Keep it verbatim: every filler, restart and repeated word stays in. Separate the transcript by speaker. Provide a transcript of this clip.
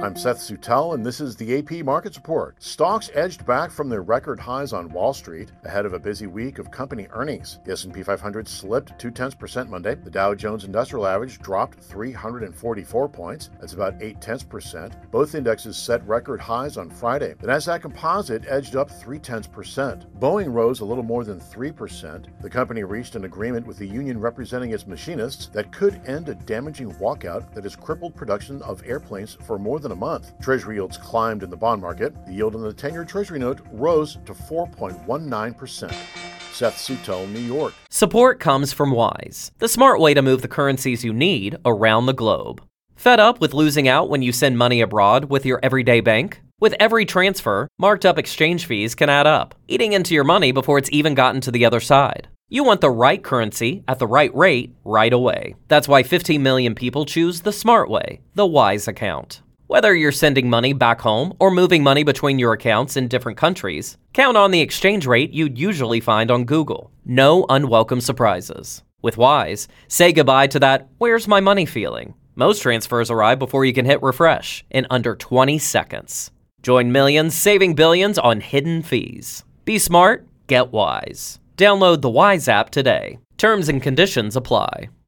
Speaker 1: I'm Seth Sutel, and this is the A P Markets Report. Stocks edged back from their record highs on Wall Street ahead of a busy week of company earnings. The S and P five hundred slipped two tenths percent Monday. The Dow Jones Industrial Average dropped three hundred forty-four points. That's about eight tenths percent. Both indexes set record highs on Friday. The Nasdaq Composite edged up three tenths percent. Boeing rose a little more than three percent. The company reached an agreement with the union representing its machinists that could end a damaging walkout that has crippled production of airplanes for more than a month. Treasury yields climbed in the bond market. The yield on the ten-year Treasury note rose to four point one nine percent. Seth Sutel, New York.
Speaker 2: Support comes from Wise, the smart way to move the currencies you need around the globe. Fed up with losing out when you send money abroad with your everyday bank? With every transfer, marked up exchange fees can add up, eating into your money before it's even gotten to the other side. You want the right currency at the right rate right away. That's why fifteen million people choose the smart way, the Wise account. Whether you're sending money back home or moving money between your accounts in different countries, count on the exchange rate you'd usually find on Google. No unwelcome surprises. With Wise, say goodbye to that "where's my money" feeling. Most transfers arrive before you can hit refresh in under twenty seconds. Join millions saving billions on hidden fees. Be smart, get Wise. Download the Wise app today. Terms and conditions apply.